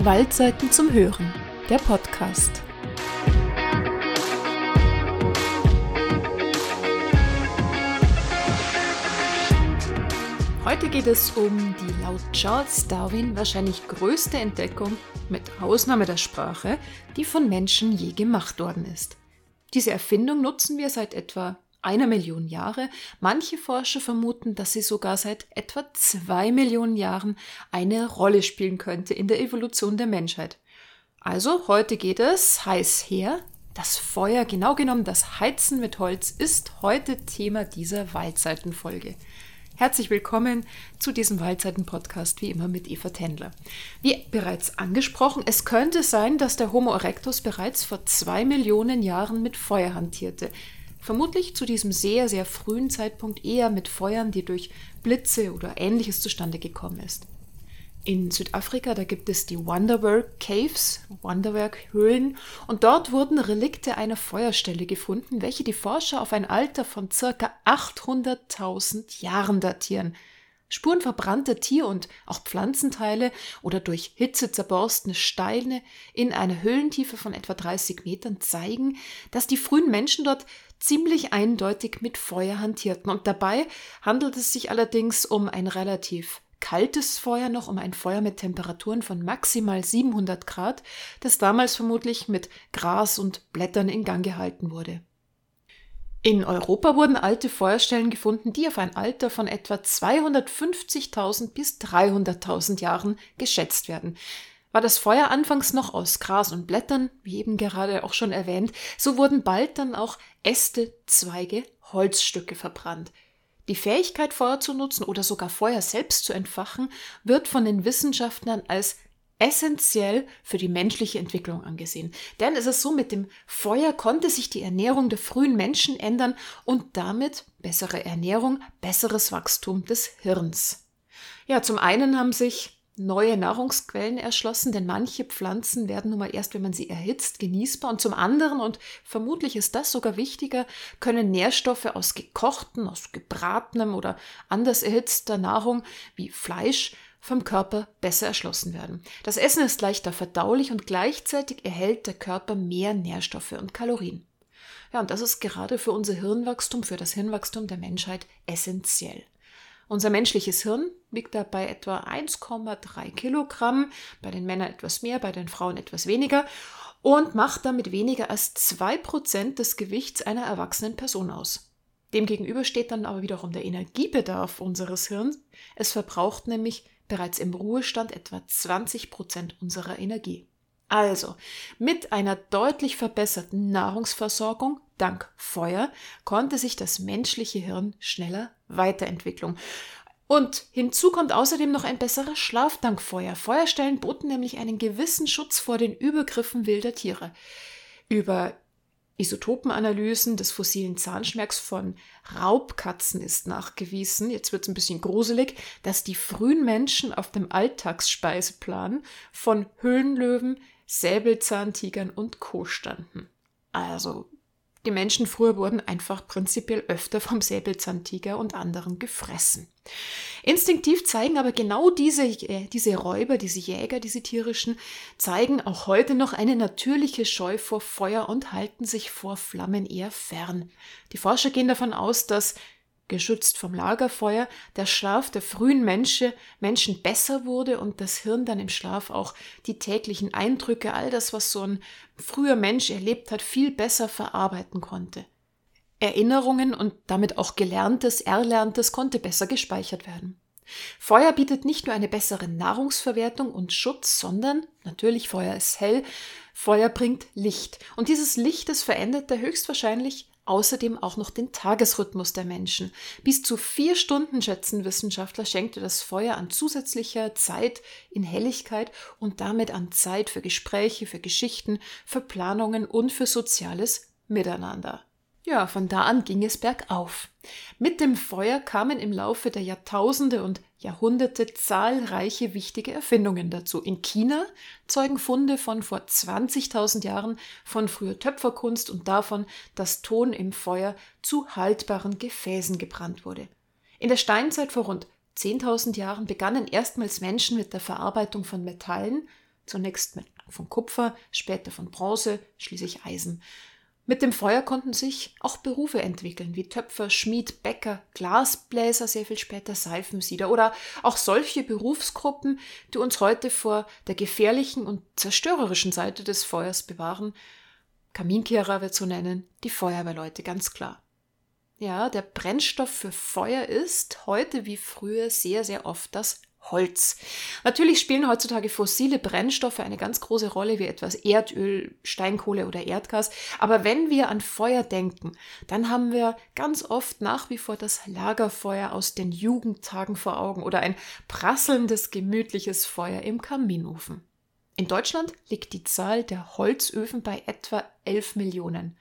Waldseiten zum Hören, der Podcast. Heute geht es um die laut Charles Darwin wahrscheinlich größte Entdeckung, mit Ausnahme der Sprache, die von Menschen je gemacht worden ist. Diese Erfindung nutzen wir seit etwa 1 Million Jahre. Manche Forscher vermuten, dass sie sogar seit etwa 2 Millionen Jahren eine Rolle spielen könnte in der Evolution der Menschheit. Also, heute geht es heiß her. Das Feuer, genau genommen das Heizen mit Holz, ist heute Thema dieser Waldseiten-Folge. Herzlich willkommen zu diesem Waldseiten-Podcast, wie immer mit Eva Tendler. Wie bereits angesprochen, es könnte sein, dass der Homo erectus bereits vor 2 Millionen Jahren mit Feuer hantierte. Vermutlich zu diesem sehr, sehr frühen Zeitpunkt eher mit Feuern, die durch Blitze oder Ähnliches zustande gekommen ist. In Südafrika, da gibt es die Wonderwerk Caves, Wonderwerk-Höhlen, und dort wurden Relikte einer Feuerstelle gefunden, welche die Forscher auf ein Alter von ca. 800.000 Jahren datieren. Spuren verbrannter Tier- und auch Pflanzenteile oder durch Hitze zerborstene Steine in einer Höhlentiefe von etwa 30 Metern zeigen, dass die frühen Menschen dort ziemlich eindeutig mit Feuer hantierten. Und dabei handelt es sich allerdings um ein relativ kaltes Feuer noch, um ein Feuer mit Temperaturen von maximal 700 Grad, das damals vermutlich mit Gras und Blättern in Gang gehalten wurde. In Europa wurden alte Feuerstellen gefunden, die auf ein Alter von etwa 250.000 bis 300.000 Jahren geschätzt werden. War das Feuer anfangs noch aus Gras und Blättern, wie eben gerade auch schon erwähnt, so wurden bald dann auch Äste, Zweige, Holzstücke verbrannt. Die Fähigkeit, Feuer zu nutzen oder sogar Feuer selbst zu entfachen, wird von den Wissenschaftlern als essentiell für die menschliche Entwicklung angesehen. Denn es ist so, mit dem Feuer konnte sich die Ernährung der frühen Menschen ändern und damit bessere Ernährung, besseres Wachstum des Hirns. Ja, zum einen haben sich neue Nahrungsquellen erschlossen, denn manche Pflanzen werden nun mal erst, wenn man sie erhitzt, genießbar. Und zum anderen, und vermutlich ist das sogar wichtiger, können Nährstoffe aus gekochten, aus gebratenem oder anders erhitzter Nahrung wie Fleisch vom Körper besser erschlossen werden. Das Essen ist leichter verdaulich und gleichzeitig erhält der Körper mehr Nährstoffe und Kalorien. Ja, und das ist gerade für unser Hirnwachstum, für das Hirnwachstum der Menschheit essentiell. Unser menschliches Hirn wiegt dabei etwa 1,3 Kilogramm, bei den Männern etwas mehr, bei den Frauen etwas weniger und macht damit weniger als 2% des Gewichts einer erwachsenen Person aus. Demgegenüber steht dann aber wiederum der Energiebedarf unseres Hirns. Es verbraucht nämlich bereits im Ruhestand etwa 20% unserer Energie. Also, mit einer deutlich verbesserten Nahrungsversorgung dank Feuer konnte sich das menschliche Hirn schneller weiterentwickeln. Und hinzu kommt außerdem noch ein besserer Schlaf dank Feuer. Feuerstellen boten nämlich einen gewissen Schutz vor den Übergriffen wilder Tiere. Über Isotopenanalysen des fossilen Zahnschmerks von Raubkatzen ist nachgewiesen, jetzt wird es ein bisschen gruselig, dass die frühen Menschen auf dem Alltagsspeiseplan von Höhlenlöwen, Säbelzahntigern und Co. standen. Also die Menschen früher wurden einfach prinzipiell öfter vom Säbelzahntiger und anderen gefressen. Instinktiv zeigen aber genau diese Räuber, diese Jäger, diese tierischen, zeigen auch heute noch eine natürliche Scheu vor Feuer und halten sich vor Flammen eher fern. Die Forscher gehen davon aus, dass, geschützt vom Lagerfeuer, der Schlaf der frühen Menschen besser wurde und das Hirn dann im Schlaf auch die täglichen Eindrücke, all das, was so ein früher Mensch erlebt hat, viel besser verarbeiten konnte. Erinnerungen und damit auch Gelerntes, Erlerntes konnte besser gespeichert werden. Feuer bietet nicht nur eine bessere Nahrungsverwertung und Schutz, sondern, natürlich, Feuer ist hell, Feuer bringt Licht. Und dieses Licht, das veränderte höchstwahrscheinlich außerdem auch noch den Tagesrhythmus der Menschen. Bis zu 4 Stunden, schätzen Wissenschaftler, schenkte das Feuer an zusätzlicher Zeit in Helligkeit und damit an Zeit für Gespräche, für Geschichten, für Planungen und für soziales Miteinander. Ja, von da an ging es bergauf. Mit dem Feuer kamen im Laufe der Jahrtausende und Jahrhunderte zahlreiche wichtige Erfindungen dazu. In China zeugen Funde von vor 20.000 Jahren von früher Töpferkunst und davon, dass Ton im Feuer zu haltbaren Gefäßen gebrannt wurde. In der Steinzeit vor rund 10.000 Jahren begannen erstmals Menschen mit der Verarbeitung von Metallen, Zunächst von Kupfer, später von Bronze, schließlich Eisen. Mit dem Feuer konnten sich auch Berufe entwickeln, wie Töpfer, Schmied, Bäcker, Glasbläser, sehr viel später Seifensieder oder auch solche Berufsgruppen, die uns heute vor der gefährlichen und zerstörerischen Seite des Feuers bewahren. Kaminkehrer wird so nennen, die Feuerwehrleute, ganz klar. Ja, der Brennstoff für Feuer ist heute wie früher sehr, sehr oft das Holz. Natürlich spielen heutzutage fossile Brennstoffe eine ganz große Rolle, wie etwas Erdöl, Steinkohle oder Erdgas. Aber wenn wir an Feuer denken, dann haben wir ganz oft nach wie vor das Lagerfeuer aus den Jugendtagen vor Augen oder ein prasselndes, gemütliches Feuer im Kaminofen. In Deutschland liegt die Zahl der Holzöfen bei etwa 11 Millionen.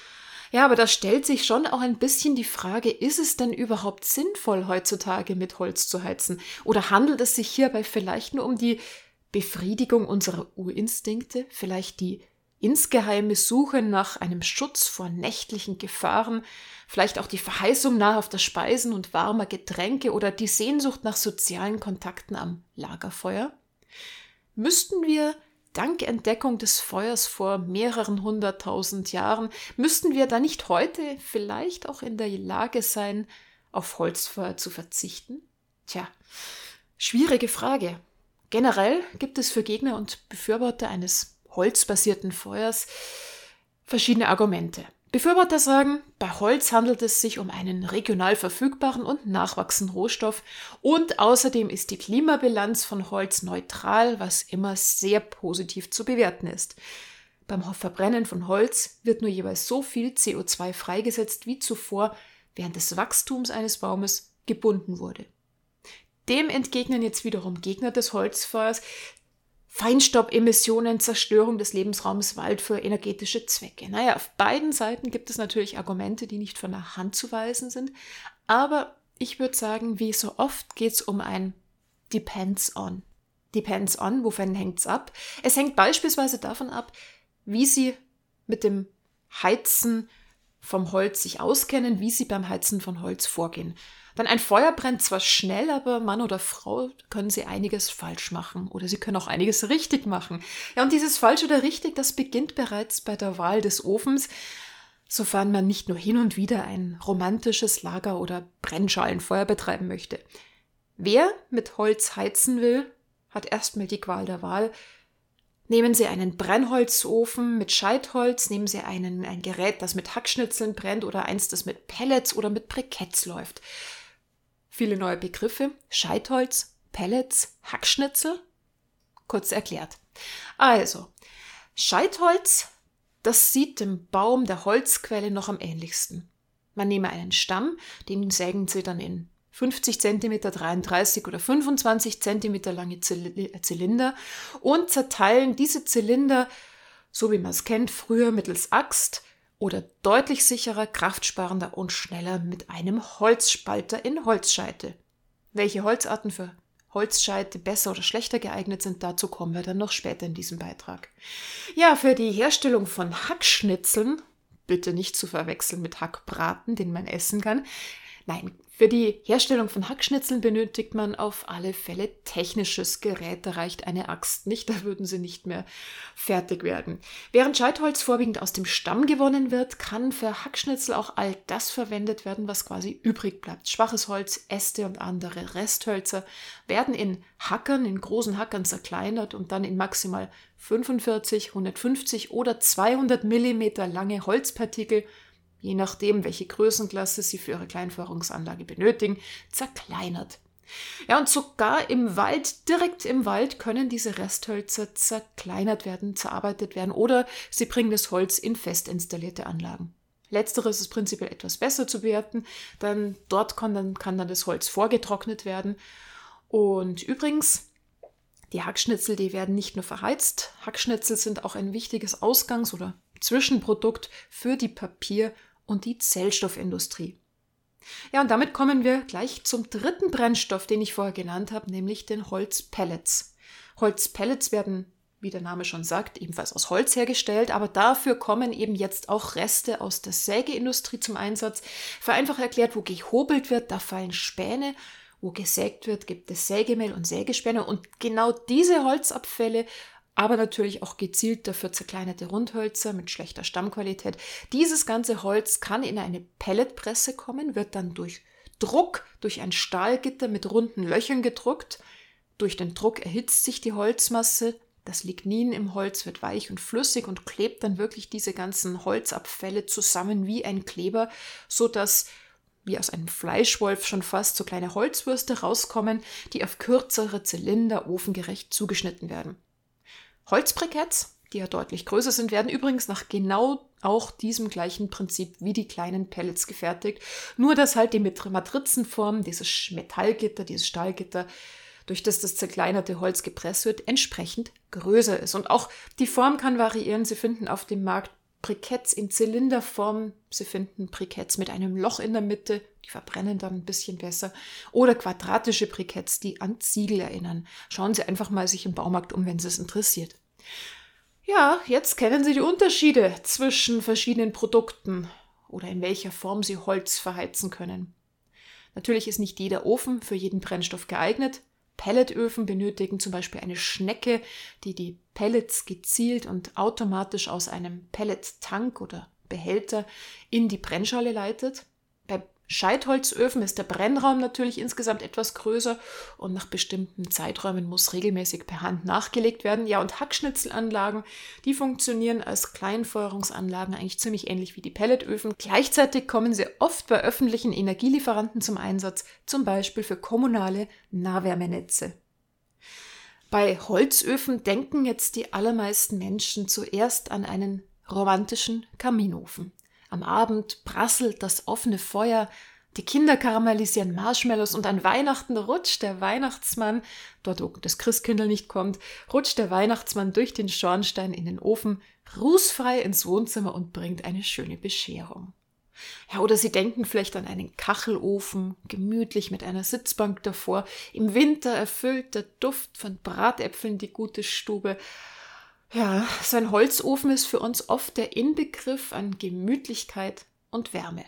Ja, aber da stellt sich schon auch ein bisschen die Frage, ist es denn überhaupt sinnvoll, heutzutage mit Holz zu heizen? Oder handelt es sich hierbei vielleicht nur um die Befriedigung unserer Urinstinkte, vielleicht die insgeheime Suche nach einem Schutz vor nächtlichen Gefahren, vielleicht auch die Verheißung nahrhafter Speisen und warmer Getränke oder die Sehnsucht nach sozialen Kontakten am Lagerfeuer? Müssten wir dank Entdeckung des Feuers vor mehreren 100.000 Jahren, müssten wir da nicht heute vielleicht auch in der Lage sein, auf Holzfeuer zu verzichten? Tja, schwierige Frage. Generell gibt es für Gegner und Befürworter eines holzbasierten Feuers verschiedene Argumente. Befürworter sagen, bei Holz handelt es sich um einen regional verfügbaren und nachwachsenden Rohstoff und außerdem ist die Klimabilanz von Holz neutral, was immer sehr positiv zu bewerten ist. Beim Verbrennen von Holz wird nur jeweils so viel CO2 freigesetzt, wie zuvor während des Wachstums eines Baumes gebunden wurde. Dem entgegnen jetzt wiederum Gegner des Holzfeuers Feinstaubemissionen, Zerstörung des Lebensraums Wald für energetische Zwecke. Naja, auf beiden Seiten gibt es natürlich Argumente, die nicht von der Hand zu weisen sind, aber ich würde sagen, wie so oft geht es um ein Depends on. Depends on, wovon hängt es ab? Es hängt beispielsweise davon ab, wie Sie mit dem Heizen vom Holz sich auskennen, wie Sie beim Heizen von Holz vorgehen. Denn ein Feuer brennt zwar schnell, aber Mann oder Frau können sie einiges falsch machen oder sie können auch einiges richtig machen. Ja, und dieses falsch oder richtig, das beginnt bereits bei der Wahl des Ofens, sofern man nicht nur hin und wieder ein romantisches Lager- oder Brennschalenfeuer betreiben möchte. Wer mit Holz heizen will, hat erstmal die Qual der Wahl. Nehmen Sie einen Brennholzofen mit Scheitholz, nehmen Sie ein Gerät, das mit Hackschnitzeln brennt oder eins, das mit Pellets oder mit Briketts läuft. Viele neue Begriffe, Scheitholz, Pellets, Hackschnitzel. Kurz erklärt. Also, Scheitholz, das sieht dem Baum der Holzquelle noch am ähnlichsten. Man nehme einen Stamm, den sägen Sie dann in 50 cm, 33 oder 25 cm lange Zylinder und zerteilen diese Zylinder, so wie man es kennt, früher mittels Axt oder deutlich sicherer, kraftsparender und schneller mit einem Holzspalter in Holzscheite. Welche Holzarten für Holzscheite besser oder schlechter geeignet sind, dazu kommen wir dann noch später in diesem Beitrag. Ja, für die Herstellung von Hackschnitzeln, bitte nicht zu verwechseln mit Hackbraten, den man essen kann. Nein, für die Herstellung von Hackschnitzeln benötigt man auf alle Fälle technisches Gerät. Da reicht eine Axt nicht, da würden sie nicht mehr fertig werden. Während Scheitholz vorwiegend aus dem Stamm gewonnen wird, kann für Hackschnitzel auch all das verwendet werden, was quasi übrig bleibt. Schwaches Holz, Äste und andere Resthölzer werden in großen Hackern zerkleinert und dann in maximal 45, 150 oder 200 Millimeter lange Holzpartikel, je nachdem, welche Größenklasse Sie für Ihre Kleinfeuerungsanlage benötigen, zerkleinert. Ja, und sogar im Wald, direkt im Wald, können diese Resthölzer zerkleinert werden, zerarbeitet werden oder Sie bringen das Holz in fest installierte Anlagen. Letzteres ist prinzipiell etwas besser zu bewerten, denn dort kann dann das Holz vorgetrocknet werden. Und übrigens, die Hackschnitzel, die werden nicht nur verheizt. Hackschnitzel sind auch ein wichtiges Ausgangs- oder Zwischenprodukt für die Papier- und die Zellstoffindustrie. Ja, und damit kommen wir gleich zum dritten Brennstoff, den ich vorher genannt habe, nämlich den Holzpellets. Holzpellets werden, wie der Name schon sagt, ebenfalls aus Holz hergestellt, aber dafür kommen eben jetzt auch Reste aus der Sägeindustrie zum Einsatz. Vereinfacht erklärt, wo gehobelt wird, da fallen Späne, wo gesägt wird, gibt es Sägemehl und Sägespäne und genau diese Holzabfälle aber natürlich auch gezielt dafür zerkleinerte Rundhölzer mit schlechter Stammqualität. Dieses ganze Holz kann in eine Pelletpresse kommen, wird dann durch Druck, durch ein Stahlgitter mit runden Löchern gedruckt. Durch den Druck erhitzt sich die Holzmasse, das Lignin im Holz wird weich und flüssig und klebt dann wirklich diese ganzen Holzabfälle zusammen wie ein Kleber, sodass wie aus einem Fleischwolf schon fast so kleine Holzwürste rauskommen, die auf kürzere Zylinder ofengerecht zugeschnitten werden. Holzbriketts, die ja deutlich größer sind, werden übrigens nach genau auch diesem gleichen Prinzip wie die kleinen Pellets gefertigt, nur dass halt die Matrizenform, dieses Metallgitter, dieses Stahlgitter, durch das zerkleinerte Holz gepresst wird, entsprechend größer ist. Und auch die Form kann variieren. Sie finden auf dem Markt Briketts in Zylinderform, Sie finden Briketts mit einem Loch in der Mitte, die verbrennen dann ein bisschen besser, oder quadratische Briketts, die an Ziegel erinnern. Schauen Sie einfach mal sich im Baumarkt um, wenn Sie es interessiert. Ja, jetzt kennen Sie die Unterschiede zwischen verschiedenen Produkten oder in welcher Form Sie Holz verheizen können. Natürlich ist nicht jeder Ofen für jeden Brennstoff geeignet. Pelletöfen benötigen zum Beispiel eine Schnecke, die die Pellets gezielt und automatisch aus einem Pellettank oder Behälter in die Brennschale leitet. Bei Scheitholzöfen ist der Brennraum natürlich insgesamt etwas größer und nach bestimmten Zeiträumen muss regelmäßig per Hand nachgelegt werden. Ja, und Hackschnitzelanlagen, die funktionieren als Kleinfeuerungsanlagen eigentlich ziemlich ähnlich wie die Pelletöfen. Gleichzeitig kommen sie oft bei öffentlichen Energielieferanten zum Einsatz, zum Beispiel für kommunale Nahwärmenetze. Bei Holzöfen denken jetzt die allermeisten Menschen zuerst an einen romantischen Kaminofen. Am Abend prasselt das offene Feuer, die Kinder karamellisieren Marshmallows und an Weihnachten rutscht der Weihnachtsmann, dort wo das Christkindl nicht kommt, rutscht der Weihnachtsmann durch den Schornstein in den Ofen, rußfrei ins Wohnzimmer und bringt eine schöne Bescherung. Ja, oder Sie denken vielleicht an einen Kachelofen, gemütlich mit einer Sitzbank davor, im Winter erfüllt der Duft von Bratäpfeln die gute Stube. Ja, so ein Holzofen ist für uns oft der Inbegriff an Gemütlichkeit und Wärme.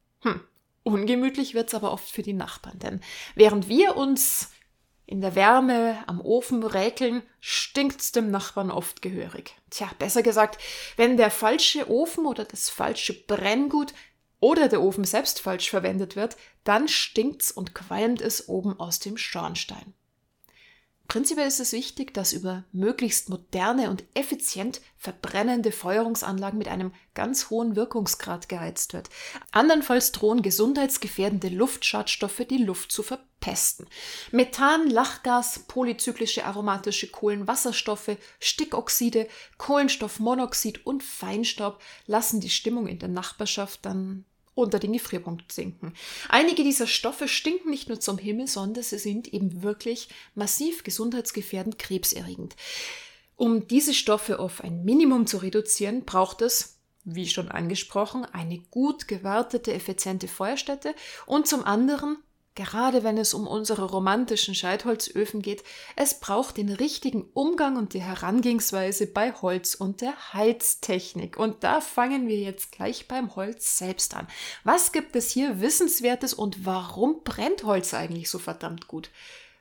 Ungemütlich wird's aber oft für die Nachbarn, denn während wir uns in der Wärme am Ofen räkeln, stinkt's dem Nachbarn oft gehörig. Tja, besser gesagt, wenn der falsche Ofen oder das falsche Brenngut oder der Ofen selbst falsch verwendet wird, dann stinkt's und qualmt es oben aus dem Schornstein. Prinzipiell ist es wichtig, dass über möglichst moderne und effizient verbrennende Feuerungsanlagen mit einem ganz hohen Wirkungsgrad geheizt wird. Andernfalls drohen gesundheitsgefährdende Luftschadstoffe die Luft zu verpesten. Methan, Lachgas, polyzyklische aromatische Kohlenwasserstoffe, Stickoxide, Kohlenstoffmonoxid und Feinstaub lassen die Stimmung in der Nachbarschaft dann unter den Gefrierpunkt sinken. Einige dieser Stoffe stinken nicht nur zum Himmel, sondern sie sind eben wirklich massiv gesundheitsgefährdend, krebserregend. Um diese Stoffe auf ein Minimum zu reduzieren, braucht es, wie schon angesprochen, eine gut gewartete, effiziente Feuerstätte und zum anderen, gerade wenn es um unsere romantischen Scheitholzöfen geht, es braucht den richtigen Umgang und die Herangehensweise bei Holz und der Heiztechnik. Und da fangen wir jetzt gleich beim Holz selbst an. Was gibt es hier Wissenswertes und warum brennt Holz eigentlich so verdammt gut?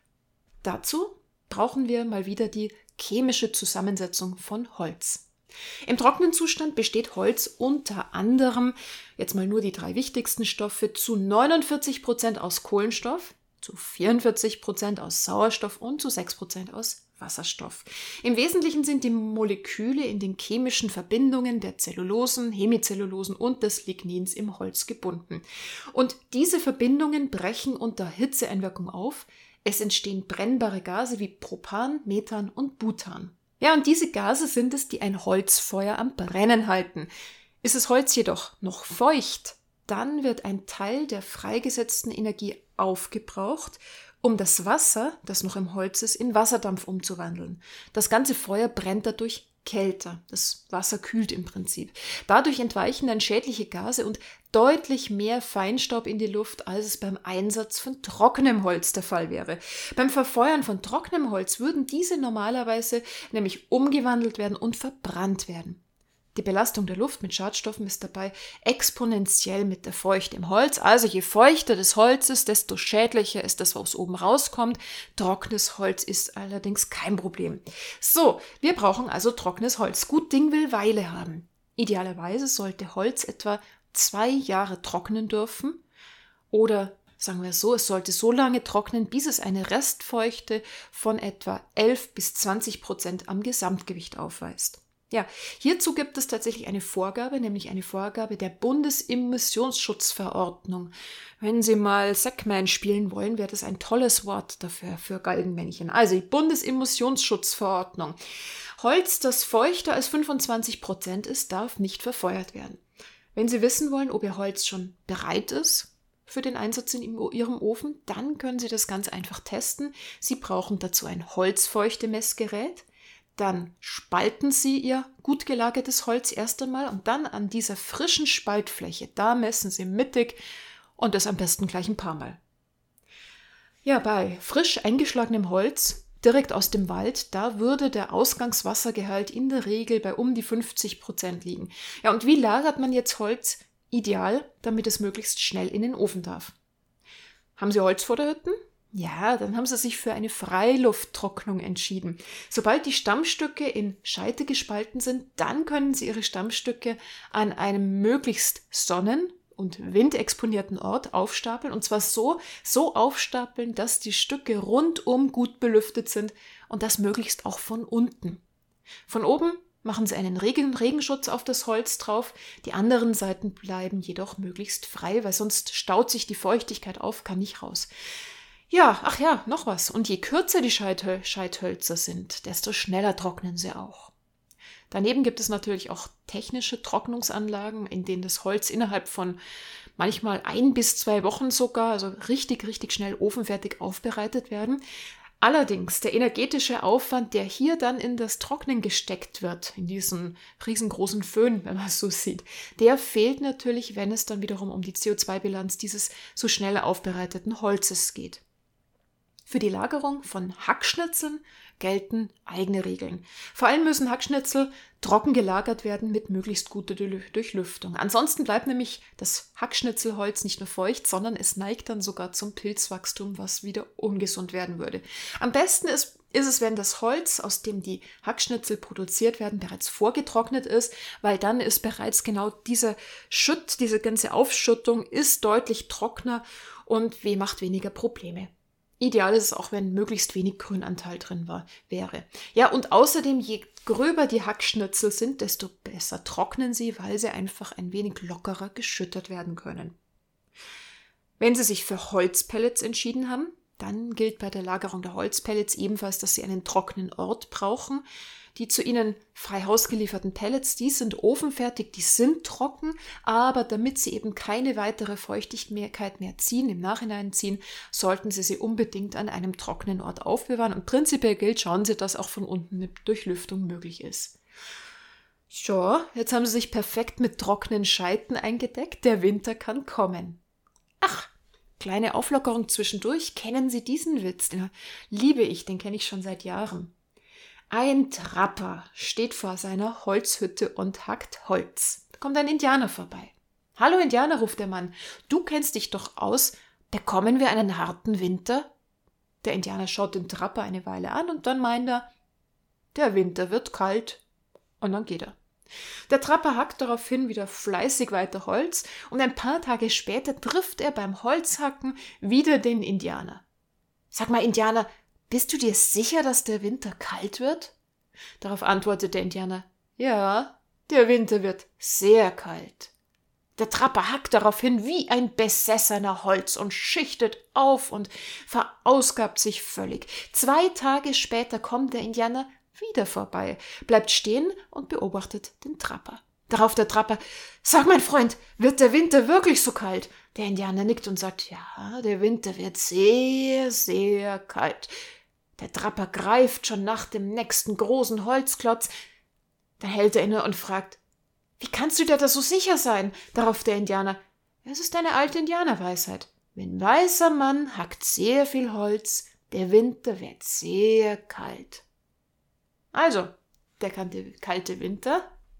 Dazu brauchen wir mal wieder die chemische Zusammensetzung von Holz. Im trockenen Zustand besteht Holz unter anderem, jetzt mal nur die 3 wichtigsten Stoffe, zu 49% aus Kohlenstoff, zu 44% aus Sauerstoff und zu 6% aus Wasserstoff. Im Wesentlichen sind die Moleküle in den chemischen Verbindungen der Zellulosen, Hemizellulosen und des Lignins im Holz gebunden. Und diese Verbindungen brechen unter Hitzeeinwirkung auf. Es entstehen brennbare Gase wie Propan, Methan und Butan. Ja, und diese Gase sind es, die ein Holzfeuer am Brennen halten. Ist das Holz jedoch noch feucht, dann wird ein Teil der freigesetzten Energie aufgebraucht, um das Wasser, das noch im Holz ist, in Wasserdampf umzuwandeln. Das ganze Feuer brennt dadurch kälter. Das Wasser kühlt im Prinzip. Dadurch entweichen dann schädliche Gase und deutlich mehr Feinstaub in die Luft, als es beim Einsatz von trockenem Holz der Fall wäre. Beim Verfeuern von trockenem Holz würden diese normalerweise nämlich umgewandelt werden und verbrannt werden. Die Belastung der Luft mit Schadstoffen ist dabei exponentiell mit der Feuchte im Holz. Also je feuchter das Holz ist, desto schädlicher ist das, was oben rauskommt. Trockenes Holz ist allerdings kein Problem. So, wir brauchen also trockenes Holz. Gut Ding will Weile haben. Idealerweise sollte Holz etwa 2 Jahre trocknen dürfen. Oder sagen wir so, es sollte so lange trocknen, bis es eine Restfeuchte von etwa 11-20% am Gesamtgewicht aufweist. Ja, hierzu gibt es tatsächlich eine Vorgabe, nämlich eine Vorgabe der Bundesemissionsschutzverordnung. Wenn Sie mal Sackman spielen wollen, wäre das ein tolles Wort dafür, für Galgenmännchen. Also die Bundesemissionsschutzverordnung. Holz, das feuchter als 25% ist, darf nicht verfeuert werden. Wenn Sie wissen wollen, ob Ihr Holz schon bereit ist für den Einsatz in Ihrem Ofen, dann können Sie das ganz einfach testen. Sie brauchen dazu ein Holzfeuchtemessgerät. Dann spalten Sie Ihr gut gelagertes Holz erst einmal und dann an dieser frischen Spaltfläche, da messen Sie mittig und das am besten gleich ein paar Mal. Ja, bei frisch eingeschlagenem Holz, direkt aus dem Wald, da würde der Ausgangswassergehalt in der Regel bei um die 50% liegen. Ja, und wie lagert man jetzt Holz ideal, damit es möglichst schnell in den Ofen darf? Haben Sie Holzfutterhütten? Ja, dann haben Sie sich für eine Freilufttrocknung entschieden. Sobald die Stammstücke in Scheite gespalten sind, dann können Sie Ihre Stammstücke an einem möglichst sonnen- und windexponierten Ort aufstapeln. Und zwar so aufstapeln, dass die Stücke rundum gut belüftet sind und das möglichst auch von unten. Von oben machen Sie einen Regenschutz auf das Holz drauf. Die anderen Seiten bleiben jedoch möglichst frei, weil sonst staut sich die Feuchtigkeit auf, kann nicht raus. Ja, ach ja, noch was. Und je kürzer die Scheithölzer sind, desto schneller trocknen sie auch. Daneben gibt es natürlich auch technische Trocknungsanlagen, in denen das Holz innerhalb von manchmal 1 bis 2 Wochen sogar, also richtig schnell ofenfertig aufbereitet werden. Allerdings der energetische Aufwand, der hier dann in das Trocknen gesteckt wird, in diesen riesengroßen Föhn, wenn man es so sieht, der fehlt natürlich, wenn es dann wiederum um die CO2-Bilanz dieses so schnell aufbereiteten Holzes geht. Für die Lagerung von Hackschnitzeln gelten eigene Regeln. Vor allem müssen Hackschnitzel trocken gelagert werden mit möglichst guter Durchlüftung. Ansonsten bleibt nämlich das Hackschnitzelholz nicht nur feucht, sondern es neigt dann sogar zum Pilzwachstum, was wieder ungesund werden würde. Am besten ist es, wenn das Holz, aus dem die Hackschnitzel produziert werden, bereits vorgetrocknet ist, weil dann ist bereits genau diese ganze Aufschüttung ist deutlich trockener und macht weniger Probleme. Ideal ist es auch, wenn möglichst wenig Grünanteil drin wäre. Ja, und außerdem, je gröber die Hackschnitzel sind, desto besser trocknen sie, weil sie einfach ein wenig lockerer geschüttert werden können. Wenn Sie sich für Holzpellets entschieden haben, dann gilt bei der Lagerung der Holzpellets ebenfalls, dass Sie einen trockenen Ort brauchen. Die zu Ihnen frei Haus gelieferten Pellets, die sind ofenfertig, die sind trocken, aber damit sie eben keine weitere Feuchtigkeit mehr im Nachhinein ziehen, sollten Sie sie unbedingt an einem trockenen Ort aufbewahren. Und prinzipiell gilt, schauen Sie, dass auch von unten eine Durchlüftung möglich ist. So, jetzt haben Sie sich perfekt mit trockenen Scheiten eingedeckt. Der Winter kann kommen. Ach, kleine Auflockerung zwischendurch. Kennen Sie diesen Witz? Den liebe ich, den kenne ich schon seit Jahren. Ein Trapper steht vor seiner Holzhütte und hackt Holz. Da kommt ein Indianer vorbei. »Hallo Indianer«, ruft der Mann, »du kennst dich doch aus. Bekommen wir einen harten Winter?« Der Indianer schaut den Trapper eine Weile an und dann meint er, »Der Winter wird kalt.« Und dann geht er. Der Trapper hackt daraufhin wieder fleißig weiter Holz und ein paar Tage später trifft er beim Holzhacken wieder den Indianer. »Sag mal, Indianer, bist du dir sicher, dass der Winter kalt wird?« Darauf antwortet der Indianer, »Ja, der Winter wird sehr kalt.« Der Trapper hackt daraufhin wie ein besessener Holz und schichtet auf und verausgabt sich völlig. 2 Tage später kommt der Indianer wieder vorbei, bleibt stehen und beobachtet den Trapper. Darauf der Trapper, »Sag, mein Freund, wird der Winter wirklich so kalt?« Der Indianer nickt und sagt, »Ja, der Winter wird sehr, sehr kalt.« Der Trapper greift schon nach dem nächsten großen Holzklotz. Da hält er inne und fragt, »Wie kannst du dir da so sicher sein?« Darauf der Indianer, »Es ist eine alte Indianerweisheit. Wenn weißer Mann hackt sehr viel Holz, der Winter wird sehr kalt.« Also, der kalte Winter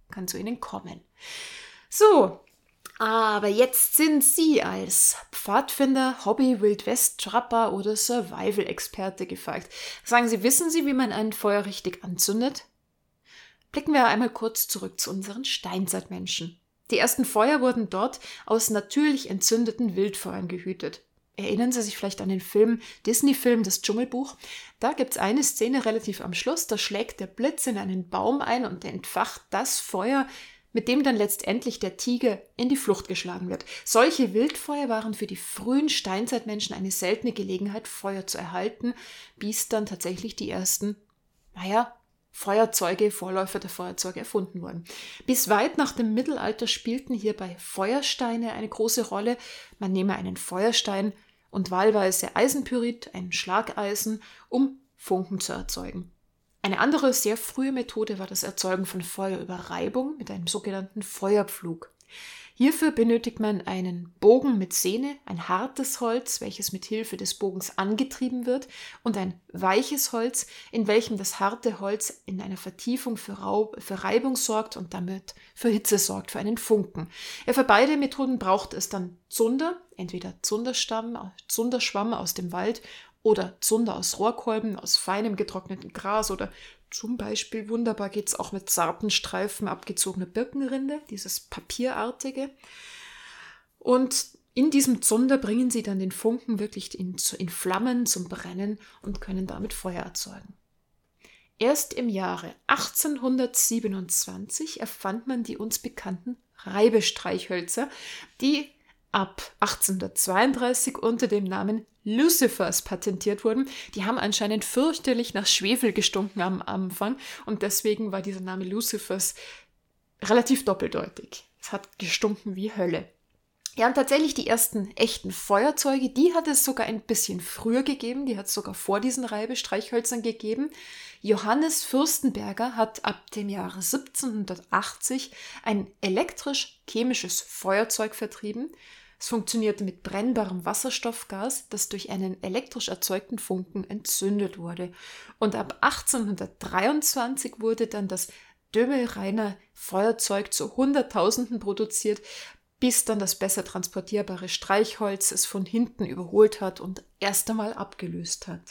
kann zu Ihnen kommen. So, aber jetzt sind Sie als Pfadfinder, Hobby-Wildwest-Trapper oder Survival-Experte gefragt. Sagen Sie, wissen Sie, wie man ein Feuer richtig anzündet? Blicken wir einmal kurz zurück zu unseren Steinzeitmenschen. Die ersten Feuer wurden dort aus natürlich entzündeten Wildfeuern gehütet. Erinnern Sie sich vielleicht an den Disney-Film Das Dschungelbuch? Da gibt es eine Szene relativ am Schluss, da schlägt der Blitz in einen Baum ein und entfacht das Feuer, mit dem dann letztendlich der Tiger in die Flucht geschlagen wird. Solche Wildfeuer waren für die frühen Steinzeitmenschen eine seltene Gelegenheit, Feuer zu erhalten, bis dann tatsächlich die ersten, Feuerzeuge, Vorläufer der Feuerzeuge erfunden wurden. Bis weit nach dem Mittelalter spielten hierbei Feuersteine eine große Rolle. Man nehme einen Feuerstein und wahlweise Eisenpyrit, ein Schlageisen, um Funken zu erzeugen. Eine andere sehr frühe Methode war das Erzeugen von Feuer über Reibung mit einem sogenannten Feuerpflug. Hierfür benötigt man einen Bogen mit Sehne, ein hartes Holz, welches mit Hilfe des Bogens angetrieben wird, und ein weiches Holz, in welchem das harte Holz in einer Vertiefung für Reibung sorgt und damit für Hitze sorgt, für einen Funken. Für beide Methoden braucht es dann Zunder, entweder Zunderschwamm aus dem Wald oder Zunder aus Rohrkolben, aus feinem getrockneten Gras oder zum Beispiel wunderbar geht es auch mit zarten Streifen abgezogener Birkenrinde, dieses Papierartige. Und in diesem Zunder bringen sie dann den Funken wirklich in Flammen zum Brennen und können damit Feuer erzeugen. Erst im Jahre 1827 erfand man die uns bekannten Reibestreichhölzer, die ab 1832 unter dem Namen Lucifers patentiert wurden. Die haben anscheinend fürchterlich nach Schwefel gestunken am Anfang und deswegen war dieser Name Lucifers relativ doppeldeutig. Es hat gestunken wie Hölle. Ja, und tatsächlich die ersten echten Feuerzeuge, die hat es sogar ein bisschen früher gegeben, die hat es sogar vor diesen Reibestreichhölzern gegeben. Johannes Fürstenberger hat ab dem Jahre 1780 ein elektrisch-chemisches Feuerzeug vertrieben. Es funktionierte mit brennbarem Wasserstoffgas, das durch einen elektrisch erzeugten Funken entzündet wurde. Und ab 1823 wurde dann das Dömelreiner Feuerzeug zu Hunderttausenden produziert, bis dann das besser transportierbare Streichholz es von hinten überholt hat und erst einmal abgelöst hat.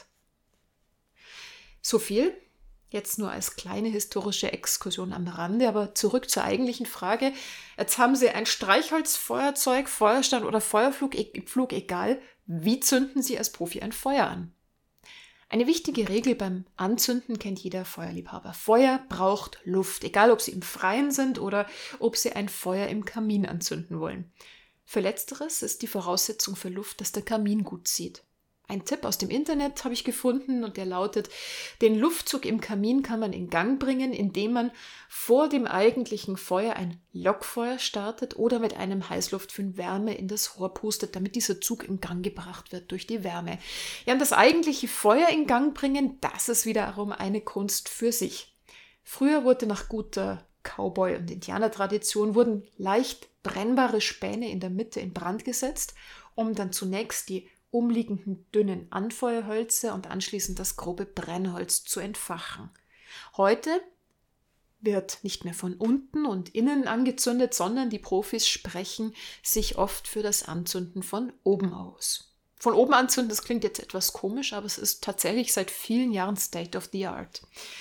So viel jetzt nur als kleine historische Exkursion am Rande, aber zurück zur eigentlichen Frage. Jetzt haben Sie ein Streichholzfeuerzeug, Feuerstein oder Feuerflug, egal, wie zünden Sie als Profi ein Feuer an? Eine wichtige Regel beim Anzünden kennt jeder Feuerliebhaber. Feuer braucht Luft, egal ob Sie im Freien sind oder ob Sie ein Feuer im Kamin anzünden wollen. Für Letzteres ist die Voraussetzung für Luft, dass der Kamin gut zieht. Ein Tipp aus dem Internet habe ich gefunden und der lautet: Den Luftzug im Kamin kann man in Gang bringen, indem man vor dem eigentlichen Feuer ein Lockfeuer startet oder mit einem Heißluftföhn Wärme in das Rohr pustet, damit dieser Zug in Gang gebracht wird durch die Wärme. Ja, und das eigentliche Feuer in Gang bringen, das ist wiederum eine Kunst für sich. Früher wurde nach guter Cowboy- und Indianertradition wurden leicht brennbare Späne in der Mitte in Brand gesetzt, um dann zunächst die umliegenden dünnen Anfeuerhölzer und anschließend das grobe Brennholz zu entfachen. Heute wird nicht mehr von unten und innen angezündet, sondern die Profis sprechen sich oft für das Anzünden von oben aus. Von oben anzünden, das klingt jetzt etwas komisch, aber es ist tatsächlich seit vielen Jahren State of the Art.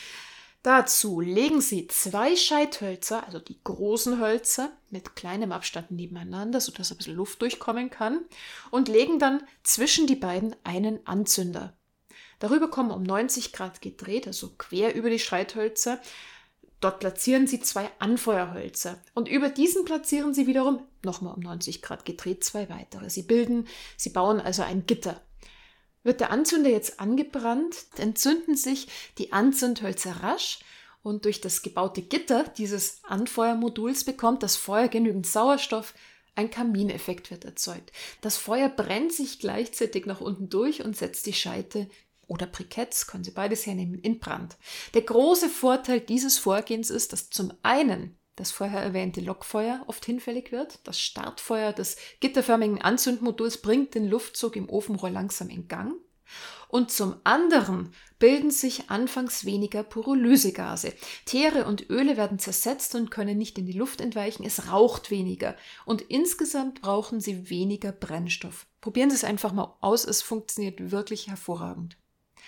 Dazu legen Sie 2 Scheithölzer, also die großen Hölzer, mit kleinem Abstand nebeneinander, sodass ein bisschen Luft durchkommen kann, und legen dann zwischen die beiden einen Anzünder. Darüber kommen um 90 Grad gedreht, also quer über die Scheithölzer. Dort platzieren Sie 2 Anfeuerhölzer und über diesen platzieren Sie wiederum, nochmal um 90 Grad gedreht, 2 weitere. Sie bauen also ein Gitter. Wird der Anzünder jetzt angebrannt, entzünden sich die Anzündhölzer rasch und durch das gebaute Gitter dieses Anfeuermoduls bekommt das Feuer genügend Sauerstoff, ein Kamineffekt wird erzeugt. Das Feuer brennt sich gleichzeitig nach unten durch und setzt die Scheite oder Briketts, können Sie beides hernehmen, in Brand. Der große Vorteil dieses Vorgehens ist, dass zum einen das vorher erwähnte Lockfeuer oft hinfällig wird. Das Startfeuer des gitterförmigen Anzündmoduls bringt den Luftzug im Ofenrohr langsam in Gang. Und zum anderen bilden sich anfangs weniger Pyrolysegase. Teere und Öle werden zersetzt und können nicht in die Luft entweichen. Es raucht weniger. Und insgesamt brauchen Sie weniger Brennstoff. Probieren Sie es einfach mal aus. Es funktioniert wirklich hervorragend.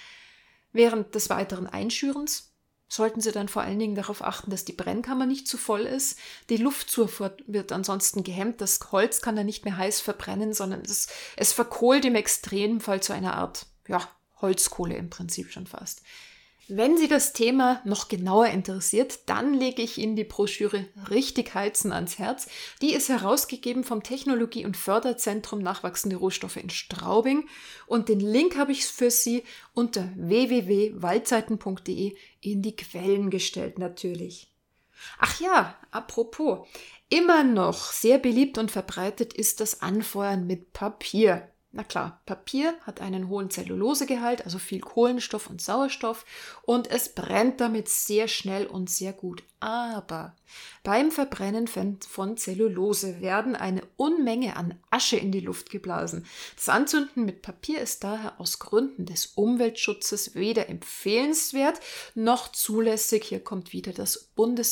Während des weiteren Einschürens sollten Sie dann vor allen Dingen darauf achten, dass die Brennkammer nicht zu voll ist. Die Luftzufuhr wird ansonsten gehemmt. Das Holz kann dann nicht mehr heiß verbrennen, sondern es verkohlt im Extremfall zu einer Art, Holzkohle im Prinzip schon fast. Wenn Sie das Thema noch genauer interessiert, dann lege ich Ihnen die Broschüre Richtig Heizen ans Herz. Die ist herausgegeben vom Technologie- und Förderzentrum Nachwachsende Rohstoffe in Straubing. Und den Link habe ich für Sie unter www.waldseiten.de in die Quellen gestellt natürlich. Ach ja, apropos, immer noch sehr beliebt und verbreitet ist das Anfeuern mit Papier. Na klar, Papier hat einen hohen Zellulosegehalt, also viel Kohlenstoff und Sauerstoff, und es brennt damit sehr schnell und sehr gut. Aber beim Verbrennen von Zellulose werden eine Unmenge an Asche in die Luft geblasen. Das Anzünden mit Papier ist daher aus Gründen des Umweltschutzes weder empfehlenswert noch zulässig. Hier kommt wieder das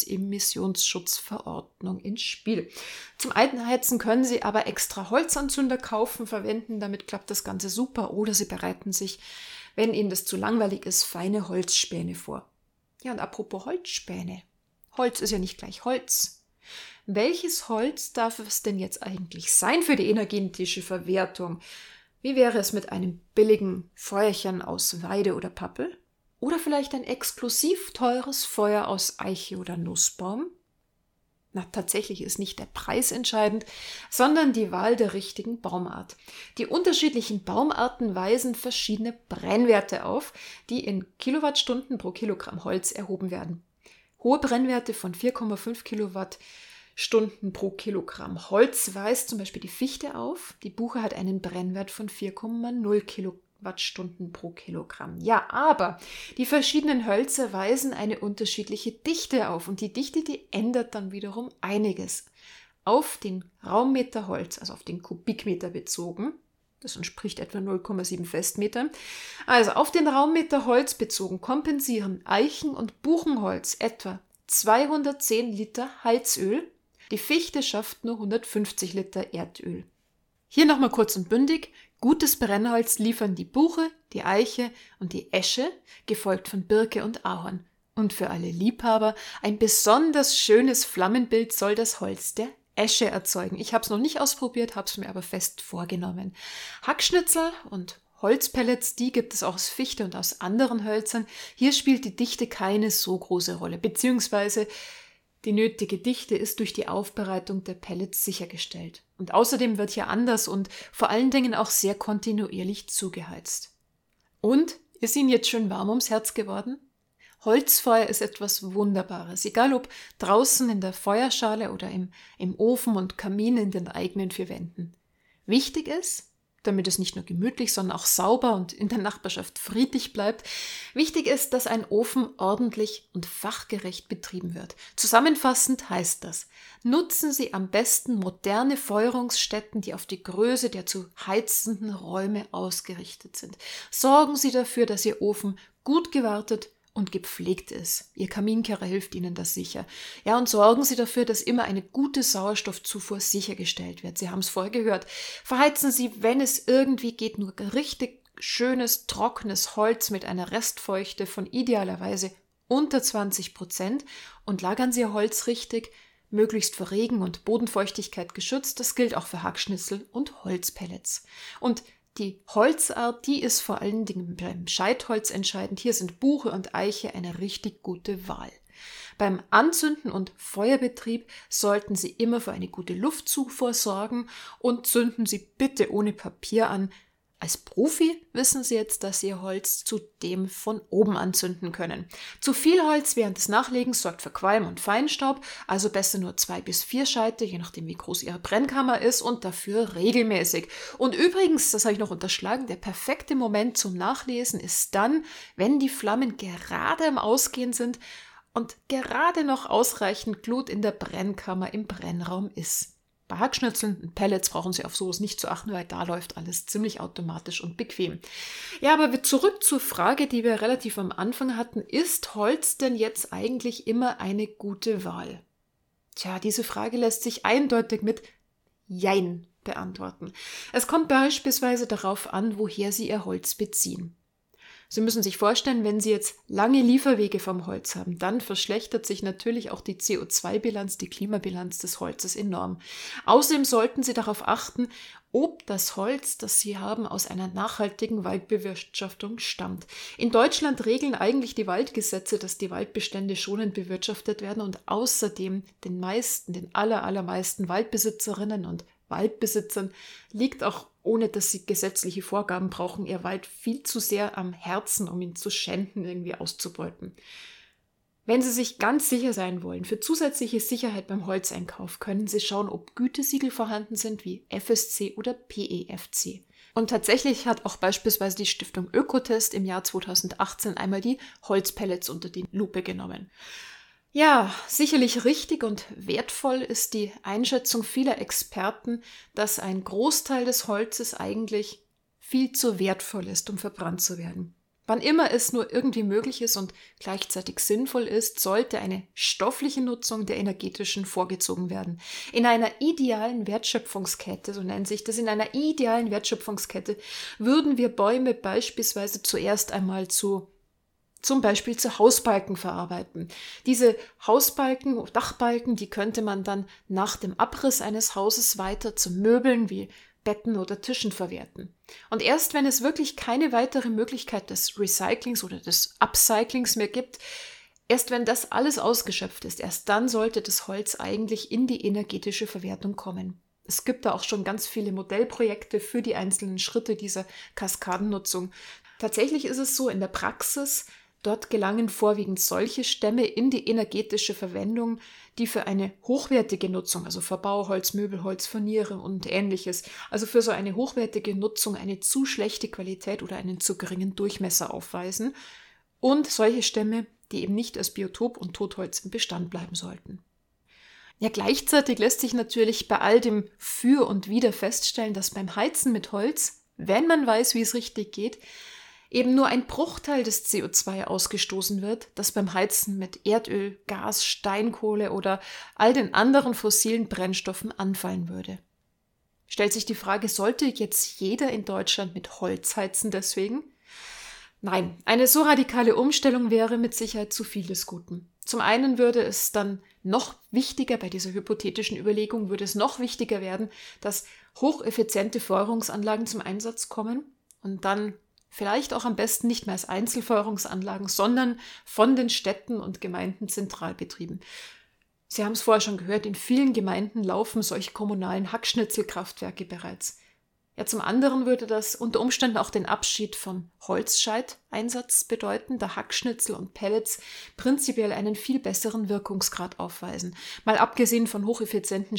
Bundesemissionsschutzverordnung ins Spiel. Zum Einheizen können Sie aber extra Holzanzünder kaufen, verwenden. Damit klappt das Ganze super. Oder Sie bereiten sich, wenn Ihnen das zu langweilig ist, feine Holzspäne vor. Ja, und apropos Holzspäne. Holz ist ja nicht gleich Holz. Welches Holz darf es denn jetzt eigentlich sein für die energetische Verwertung? Wie wäre es mit einem billigen Feuerchen aus Weide oder Pappel? Oder vielleicht ein exklusiv teures Feuer aus Eiche oder Nussbaum? Na, tatsächlich ist nicht der Preis entscheidend, sondern die Wahl der richtigen Baumart. Die unterschiedlichen Baumarten weisen verschiedene Brennwerte auf, die in Kilowattstunden pro Kilogramm Holz erhoben werden. Hohe Brennwerte von 4,5 Kilowattstunden pro Kilogramm Holz weist zum Beispiel die Fichte auf. Die Buche hat einen Brennwert von 4,0 Kilowattstunden pro Kilogramm. Ja, aber die verschiedenen Hölzer weisen eine unterschiedliche Dichte auf. Und die Dichte, die ändert dann wiederum einiges. Auf den Raummeter Holz, also auf den Kubikmeter bezogen, das entspricht etwa 0,7 Festmeter. Also auf den Raummeter Holz bezogen kompensieren Eichen- und Buchenholz etwa 210 Liter Heizöl. Die Fichte schafft nur 150 Liter Erdöl. Hier nochmal kurz und bündig. Gutes Brennholz liefern die Buche, die Eiche und die Esche, gefolgt von Birke und Ahorn. Und für alle Liebhaber ein besonders schönes Flammenbild soll das Holz der Esche erzeugen. Ich habe es noch nicht ausprobiert, habe es mir aber fest vorgenommen. Hackschnitzel und Holzpellets, die gibt es auch aus Fichte und aus anderen Hölzern. Hier spielt die Dichte keine so große Rolle, beziehungsweise die nötige Dichte ist durch die Aufbereitung der Pellets sichergestellt. Und außerdem wird hier anders und vor allen Dingen auch sehr kontinuierlich zugeheizt. Und, ist Ihnen jetzt schön warm ums Herz geworden? Holzfeuer ist etwas Wunderbares, egal ob draußen in der Feuerschale oder im Ofen und Kamin in den eigenen vier Wänden. Wichtig ist, damit es nicht nur gemütlich, sondern auch sauber und in der Nachbarschaft friedlich bleibt, wichtig ist, dass ein Ofen ordentlich und fachgerecht betrieben wird. Zusammenfassend heißt das, nutzen Sie am besten moderne Feuerungsstätten, die auf die Größe der zu heizenden Räume ausgerichtet sind. Sorgen Sie dafür, dass Ihr Ofen gut gewartet und gepflegt ist. Ihr Kaminkehrer hilft Ihnen das sicher. Ja, und sorgen Sie dafür, dass immer eine gute Sauerstoffzufuhr sichergestellt wird. Sie haben es vorher gehört. Verheizen Sie, wenn es irgendwie geht, nur richtig schönes, trockenes Holz mit einer Restfeuchte von idealerweise unter 20% und lagern Sie Ihr Holz richtig, möglichst vor Regen und Bodenfeuchtigkeit geschützt. Das gilt auch für Hackschnitzel und Holzpellets. Und die Holzart, die ist vor allen Dingen beim Scheitholz entscheidend. Hier sind Buche und Eiche eine richtig gute Wahl. Beim Anzünden und Feuerbetrieb sollten Sie immer für eine gute Luftzufuhr sorgen und zünden Sie bitte ohne Papier an. Als Profi wissen Sie jetzt, dass Sie Ihr Holz zudem von oben anzünden können. Zu viel Holz während des Nachlegens sorgt für Qualm und Feinstaub, also besser nur 2 bis 4 Scheite, je nachdem wie groß Ihre Brennkammer ist und dafür regelmäßig. Und übrigens, das habe ich noch unterschlagen, der perfekte Moment zum Nachlesen ist dann, wenn die Flammen gerade am Ausgehen sind und gerade noch ausreichend Glut in der Brennkammer im Brennraum ist. Bei Hackschnitzeln und Pellets brauchen Sie auf sowas nicht zu achten, weil da läuft alles ziemlich automatisch und bequem. Ja, aber zurück zur Frage, die wir relativ am Anfang hatten. Ist Holz denn jetzt eigentlich immer eine gute Wahl? Tja, diese Frage lässt sich eindeutig mit Jein beantworten. Es kommt beispielsweise darauf an, woher Sie Ihr Holz beziehen. Sie müssen sich vorstellen, wenn Sie jetzt lange Lieferwege vom Holz haben, dann verschlechtert sich natürlich auch die CO2-Bilanz, die Klimabilanz des Holzes enorm. Außerdem sollten Sie darauf achten, ob das Holz, das Sie haben, aus einer nachhaltigen Waldbewirtschaftung stammt. In Deutschland regeln eigentlich die Waldgesetze, dass die Waldbestände schonend bewirtschaftet werden und außerdem den allermeisten Waldbesitzerinnen und Waldbesitzern liegt auch, ohne dass sie gesetzliche Vorgaben brauchen, ihr Wald viel zu sehr am Herzen, um ihn zu schänden, irgendwie auszubeuten. Wenn Sie sich ganz sicher sein wollen, für zusätzliche Sicherheit beim Holzeinkauf können Sie schauen, ob Gütesiegel vorhanden sind wie FSC oder PEFC. Und tatsächlich hat auch beispielsweise die Stiftung Ökotest im Jahr 2018 einmal die Holzpellets unter die Lupe genommen. Ja, sicherlich richtig und wertvoll ist die Einschätzung vieler Experten, dass ein Großteil des Holzes eigentlich viel zu wertvoll ist, um verbrannt zu werden. Wann immer es nur irgendwie möglich ist und gleichzeitig sinnvoll ist, sollte eine stoffliche Nutzung der energetischen vorgezogen werden. In einer idealen Wertschöpfungskette, so nennt sich das, in einer idealen Wertschöpfungskette würden wir Bäume beispielsweise zuerst einmal zum Beispiel zu Hausbalken verarbeiten. Diese Hausbalken, Dachbalken, die könnte man dann nach dem Abriss eines Hauses weiter zu Möbeln wie Betten oder Tischen verwerten. Und erst wenn es wirklich keine weitere Möglichkeit des Recyclings oder des Upcyclings mehr gibt, erst wenn das alles ausgeschöpft ist, erst dann sollte das Holz eigentlich in die energetische Verwertung kommen. Es gibt da auch schon ganz viele Modellprojekte für die einzelnen Schritte dieser Kaskadennutzung. Tatsächlich ist es so in der Praxis, dort gelangen vorwiegend solche Stämme in die energetische Verwendung, die für eine hochwertige Nutzung, also Verbauholz, Möbelholz, Furniere und Ähnliches, also für so eine hochwertige Nutzung eine zu schlechte Qualität oder einen zu geringen Durchmesser aufweisen und solche Stämme, die eben nicht als Biotop und Totholz im Bestand bleiben sollten. Ja, gleichzeitig lässt sich natürlich bei all dem Für und Wider feststellen, dass beim Heizen mit Holz, wenn man weiß, wie es richtig geht, eben nur ein Bruchteil des CO2 ausgestoßen wird, das beim Heizen mit Erdöl, Gas, Steinkohle oder all den anderen fossilen Brennstoffen anfallen würde. Stellt sich die Frage, sollte jetzt jeder in Deutschland mit Holz heizen deswegen? Nein, eine so radikale Umstellung wäre mit Sicherheit zu viel des Guten. Zum einen würde es dann noch wichtiger, bei dieser hypothetischen Überlegung würde es noch wichtiger werden, dass hocheffiziente Feuerungsanlagen zum Einsatz kommen und dann vielleicht auch am besten nicht mehr als Einzelfeuerungsanlagen, sondern von den Städten und Gemeinden zentral betrieben. Sie haben es vorher schon gehört, in vielen Gemeinden laufen solche kommunalen Hackschnitzelkraftwerke bereits. Ja, zum anderen würde das unter Umständen auch den Abschied vom Holzscheiteinsatz bedeuten, da Hackschnitzel und Pellets prinzipiell einen viel besseren Wirkungsgrad aufweisen, mal abgesehen von hocheffizienten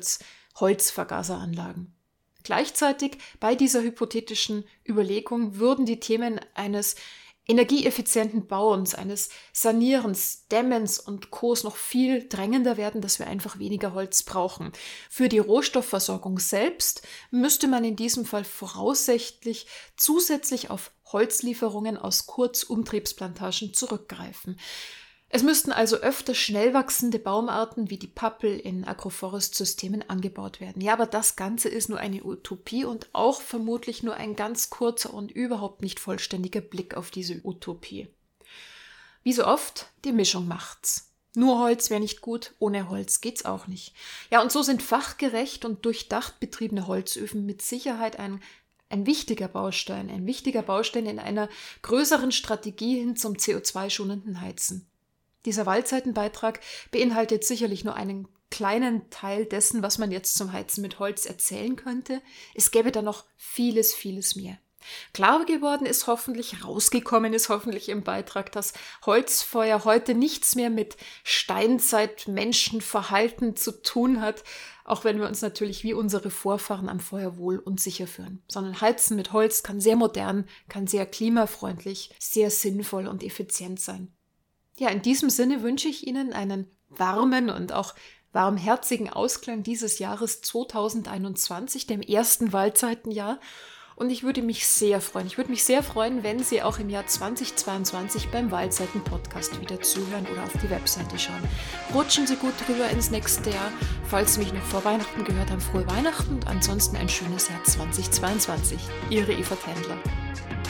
Holzvergaseranlagen. Gleichzeitig bei dieser hypothetischen Überlegung würden die Themen eines energieeffizienten Bauens, eines Sanierens, Dämmens und Co. noch viel drängender werden, dass wir einfach weniger Holz brauchen. Für die Rohstoffversorgung selbst müsste man in diesem Fall voraussichtlich zusätzlich auf Holzlieferungen aus Kurzumtriebsplantagen zurückgreifen. Es müssten also öfter schnell wachsende Baumarten wie die Pappel in Agroforest-Systemen angebaut werden. Ja, aber das Ganze ist nur eine Utopie und auch vermutlich nur ein ganz kurzer und überhaupt nicht vollständiger Blick auf diese Utopie. Wie so oft, die Mischung macht's. Nur Holz wäre nicht gut, ohne Holz geht's auch nicht. Ja, und so sind fachgerecht und durchdacht betriebene Holzöfen mit Sicherheit ein wichtiger Baustein in einer größeren Strategie hin zum CO2-schonenden Heizen. Dieser Waldseitenbeitrag beinhaltet sicherlich nur einen kleinen Teil dessen, was man jetzt zum Heizen mit Holz erzählen könnte. Es gäbe da noch vieles, vieles mehr. Klar geworden ist hoffentlich, rausgekommen ist hoffentlich im Beitrag, dass Holzfeuer heute nichts mehr mit Steinzeit-Menschenverhalten zu tun hat, auch wenn wir uns natürlich wie unsere Vorfahren am Feuer wohl und sicher fühlen. Sondern Heizen mit Holz kann sehr modern, kann sehr klimafreundlich, sehr sinnvoll und effizient sein. Ja, in diesem Sinne wünsche ich Ihnen einen warmen und auch warmherzigen Ausklang dieses Jahres 2021, dem ersten Waldseitenjahr. Und ich würde mich sehr freuen, wenn Sie auch im Jahr 2022 beim Waldseiten-Podcast wieder zuhören oder auf die Webseite schauen. Rutschen Sie gut rüber ins nächste Jahr. Falls Sie mich noch vor Weihnachten gehört haben, frohe Weihnachten und ansonsten ein schönes Jahr 2022. Ihre Eva Tändler.